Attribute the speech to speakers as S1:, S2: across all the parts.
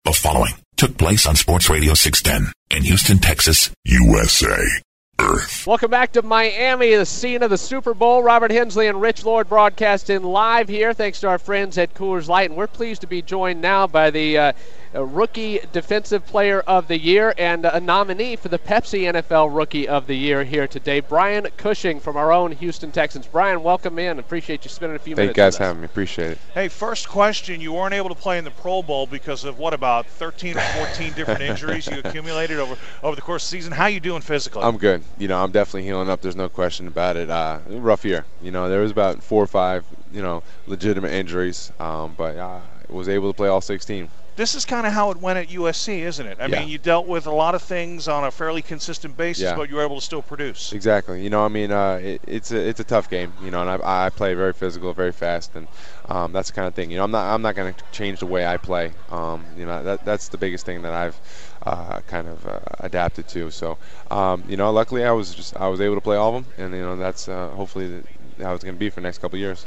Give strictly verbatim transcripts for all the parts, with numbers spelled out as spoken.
S1: The following took place on Sports Radio six ten in Houston, Texas, U S A. Earth.
S2: Welcome back to Miami, the scene of the Super Bowl. Robert Hensley and Rich Lord broadcasting live here, thanks to our friends at Coors Light. And we're pleased to be joined now by the uh, Rookie Defensive Player of the Year and a nominee for the Pepsi N F L Rookie of the Year here today, Brian Cushing from our own Houston Texans. Brian, welcome in. Appreciate you spending a few
S3: Thank
S2: minutes
S3: you guys
S2: with us.
S3: having me. Appreciate it.
S4: Hey, first question, you weren't able to play in the Pro Bowl because of, what, about thirteen or fourteen different injuries you accumulated over, over the course of the season. How you doing physically?
S3: I'm good. You know, I'm definitely healing up. There's no question about it. Uh, rough year. You know, there was about four or five, you know, legitimate injuries, um, but I was able to play all sixteen.
S4: This is kind of how it went at U S C, isn't it? I
S3: Yeah.
S4: mean, you dealt with a lot of things on a fairly consistent basis,
S3: Yeah.
S4: but you were able to still produce.
S3: Exactly. You know, I mean, uh, it, it's a it's a tough game. You know, and I, I play very physical, very fast, and um, that's the kind of thing. You know, I'm not I'm not going to change the way I play. Um, you know, that that's the biggest thing that I've uh, kind of uh, adapted to. So, um, you know, luckily I was just I was able to play all of them, and you know, that's uh, hopefully the, how it's going to be for the next couple of years.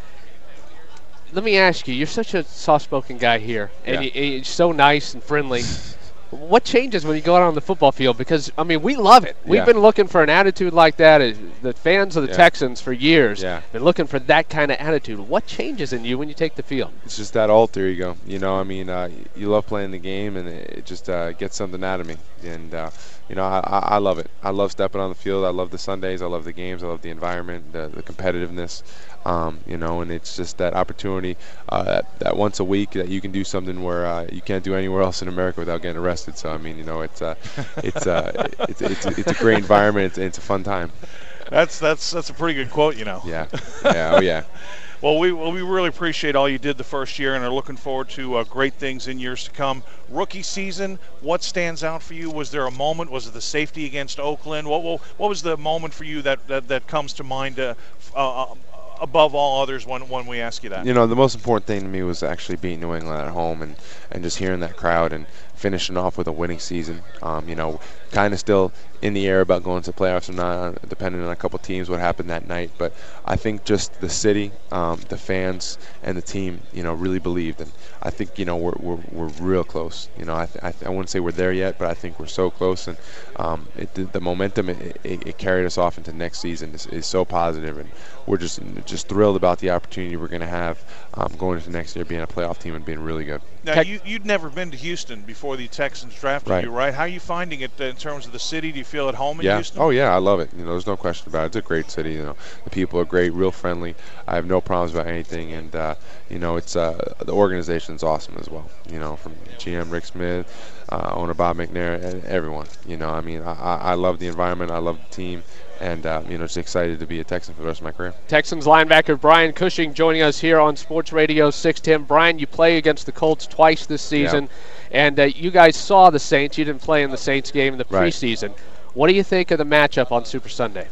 S2: Let me ask you, you're such a soft-spoken guy here, and
S3: Yeah.
S2: you, you're so nice and friendly. What changes when you go out on the football field? Because, I mean, we love it. We've
S3: Yeah.
S2: been looking for an attitude like that. As the fans of the
S3: Yeah.
S2: Texans for years
S3: Yeah.
S2: been looking for that kind of attitude. What changes in you when you take the field?
S3: It's just that alter ego. You know, I mean, uh, you love playing the game, and it just uh, gets something out of me. And, uh, you know, I, I love it. I love stepping on the field. I love the Sundays. I love the games. I love the environment, the, the competitiveness. Um, you know, and it's just that opportunity uh, that, that once a week that you can do something where uh, you can't do anywhere else in America without getting arrested. So, I mean, you know, it's uh, it's, uh, it's, it's, it's a great environment. It's, it's a fun time.
S4: That's that's that's a pretty good quote, you know.
S3: Yeah. Yeah. Oh, yeah.
S4: Well, we well, we really appreciate all you did the first year and are looking forward to uh, great things in years to come. Rookie season, what stands out for you? Was there a moment? Was it the safety against Oakland? What what, what was the moment for you that, that, that comes to mind uh, uh, above all others when, when we ask you that?
S3: You know, the most important thing to me was actually beating New England at home and, and just hearing that crowd and finishing off with a winning season. Um, you know, kind of still in the air about going to the playoffs or not, depending on a couple teams, what happened that night. But I think just the city, um, the fans, and the team, you know, really believed. And I think, you know, we're we're, we're real close. You know, I th- I, th- I wouldn't say we're there yet, but I think we're so close. And um, it, the, the momentum it, it, it carried us off into next season is, is so positive, and we're just just thrilled about the opportunity we're going to have um, going into next year, being a playoff team and being really good.
S4: Now, you, you'd never been to Houston before the Texans drafted
S3: Right.
S4: you, right? How are you finding it in terms of the city? Do you feel at home in
S3: Yeah.
S4: Houston?
S3: Oh, yeah, I love it. You know, there's no question about it. It's a great city. You know, the people are great, real friendly. I have no problems about anything, and uh, you know, it's uh, the organization's awesome as well. You know, from G M Rick Smith, uh, owner Bob McNair, and everyone. You know, I mean, I, I love the environment. I love the team. And, uh, you know, just excited to be a Texan for the rest of my career.
S2: Texans linebacker Brian Cushing joining us here on Sports Radio six ten. Brian, you play against the Colts twice this season,
S3: yeah.
S2: and uh, you guys saw the Saints. You didn't play in the Saints game in the
S3: Right.
S2: preseason. What do you think of the matchup on Super Sunday?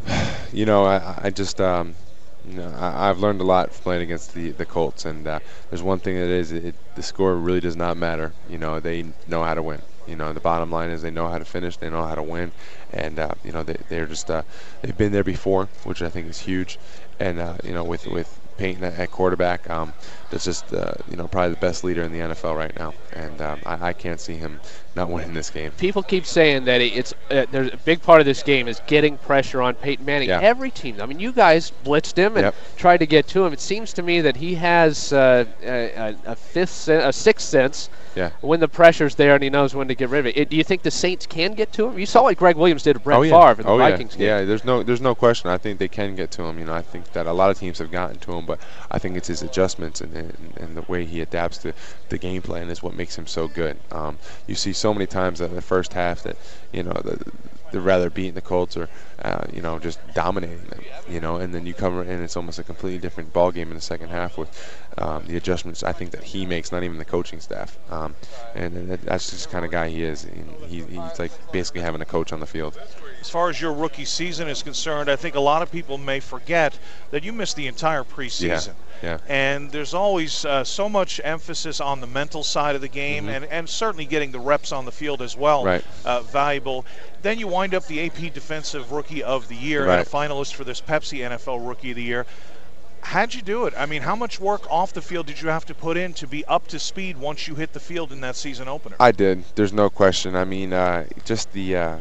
S3: You know, I, I just, um, you know, I, I've learned a lot from playing against the, the Colts. And uh, there's one thing that is, it, the score really does not matter. You know, they know how to win. You know, the bottom line is they know how to finish, they know how to win, and uh, you know they, they're just uh, they've been there before, which I think is huge. And uh, you know, with with Peyton at, at quarterback, um, that's just uh, you know probably the best leader in the N F L right now, and um, I, I can't see him not winning this game.
S2: People keep saying that it's uh, there's a big part of this game is getting pressure on Peyton Manning.
S3: Yeah.
S2: Every team, I mean, you guys blitzed him and
S3: Yep.
S2: tried to get to him. It seems to me that he has uh, a, a fifth, sen- a sixth sense.
S3: Yeah.
S2: When the pressure's there and he knows when to get rid of it. it. Do you think the Saints can get to him? You saw what Greg Williams did to Brett
S3: oh, yeah.
S2: Favre in the
S3: oh,
S2: Vikings
S3: yeah.
S2: game.
S3: Yeah, there's no there's no question. I think they can get to him. You know, I think that a lot of teams have gotten to him, but I think it's his adjustments and, and, and the way he adapts to the game plan is what makes him so good. Um, you see so many times in the first half that, you know, the, they're rather beating the Colts or, uh, you know, just dominating them, you know, and then you come in and it's almost a completely different ball game in the second half with um, the adjustments I think that he makes, not even the coaching staff. Um, and, and that's just the kind of guy he is. He, he's like basically having a coach on the field.
S4: As far as your rookie season is concerned, I think a lot of people may forget that you missed the entire preseason.
S3: Yeah.
S4: And there's always uh, so much emphasis on the mental side of the game,
S3: Mm-hmm.
S4: and, and certainly getting the reps on the field as well,
S3: Right.
S4: uh, valuable. Then you wind up the A P Defensive Rookie of the Year
S3: Right.
S4: and a finalist for this Pepsi N F L Rookie of the Year. How'd you do it? I mean, how much work off the field did you have to put in to be up to speed once you hit the field in that season opener?
S3: I did. There's no question. I mean, uh, just the uh,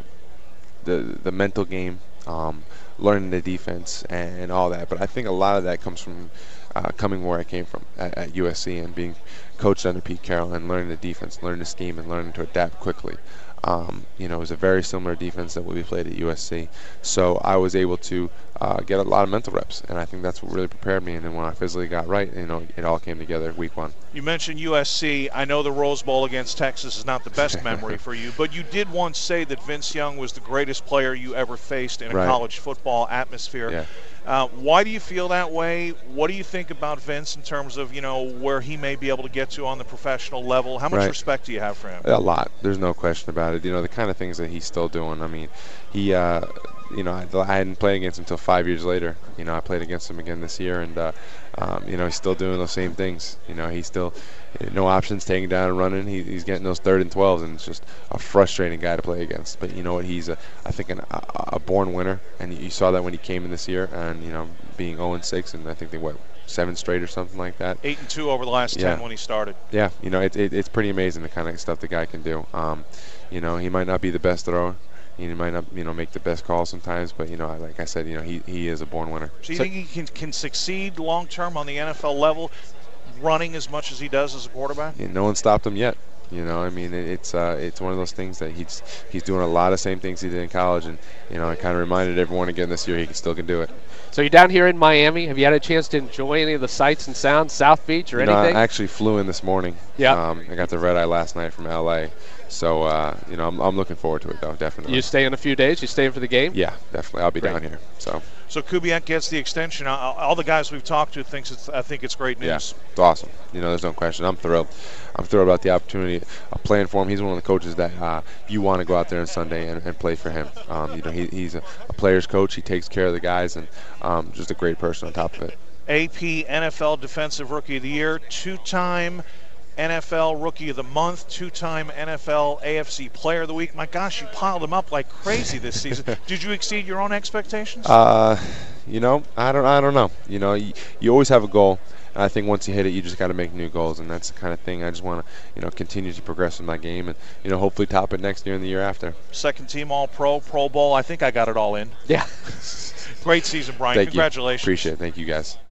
S3: the the mental game, um, learning the defense, and, and all that. But I think a lot of that comes from uh, coming where I came from at, at U S C and being coached under Pete Carroll and learning the defense, learning the scheme, and learning to adapt quickly. Um, you know, it was a very similar defense that we played at U S C. So I was able to uh, get a lot of mental reps, and I think that's what really prepared me. And then when I physically got right, you know, it all came together week one.
S4: You mentioned U S C. I know the Rose Bowl against Texas is not the best memory for you, but you did once say that Vince Young was the greatest player you ever faced in a
S3: right.
S4: college football atmosphere.
S3: Yeah.
S4: Uh, why do you feel that way? What do you think about Vince in terms of, you know, where he may be able to get to on the professional level? How much
S3: right.
S4: respect do you have for him?
S3: A lot. There's no question about it. You know, the kind of things that he's still doing. I mean, he, uh, you know, I, I hadn't played against him until five years later. You know, I played against him again this year, and, uh, um, you know, he's still doing those same things. You know, he's still, no options, taking down and running. He, he's getting those third and twelves, and it's just a frustrating guy to play against. But you know what? He's, a, I think, an, a, a born winner, and you saw that when he came in this year, and, you know, being oh and six, and I think they, what, seven straight or something like that.
S4: Eight and two over the last
S3: yeah.
S4: ten when he started.
S3: Yeah, you know, it, it, it's pretty amazing the kind of stuff the guy can do. Um, you know, he might not be the best thrower. He might not, you know, make the best calls sometimes, but you know, like I said, you know, he, he is a born winner.
S4: So you
S3: so,
S4: think he can, can succeed long term on the N F L level, running as much as he does as a quarterback?
S3: Yeah, no one stopped him yet. You know, I mean, it, it's uh, it's one of those things that he's he's doing a lot of same things he did in college, and you know, it kind of reminded everyone again this year he can still can do it.
S2: So you're down here in Miami. Have you had a chance to enjoy any of the sights and sounds, South Beach or
S3: you know,
S2: anything?
S3: I actually flew in this morning.
S2: Yeah.
S3: Um, I got the red eye last night from L A, so uh, you know, I'm, I'm looking forward to it though, definitely.
S2: You stay in a few days. You staying for the game?
S3: Yeah, definitely. I'll be
S2: Great.
S3: down here. So.
S4: So Kubiak gets the extension. All all the guys we've talked to thinks it's. I think it's great news.
S3: Yeah, it's awesome. You know, there's no question. I'm thrilled. I'm thrilled about the opportunity of playing for him. He's one of the coaches that uh, you want to go out there on Sunday and, and play for him. Um, you know, he, he's a, a player's coach. He takes care of the guys, and um, just a great person on top of it.
S4: A P N F L Defensive Rookie of the Year, two-time N F L Rookie of the Month, two-time N F L A F C Player of the Week. My gosh, you piled them up like crazy this season. Did you exceed your own expectations?
S3: Uh, you know, I don't, I don't know. You know, you, you always have a goal, and I think once you hit it, you just got to make new goals, and that's the kind of thing I just want to, you know, continue to progress in my game, and you know, hopefully top it next year and the year after.
S4: Second team All-Pro, Pro Bowl. I think I got it all in.
S2: Yeah.
S4: Great season, Brian.
S3: Thank
S4: Congratulations.
S3: You. Appreciate it. Thank you, guys.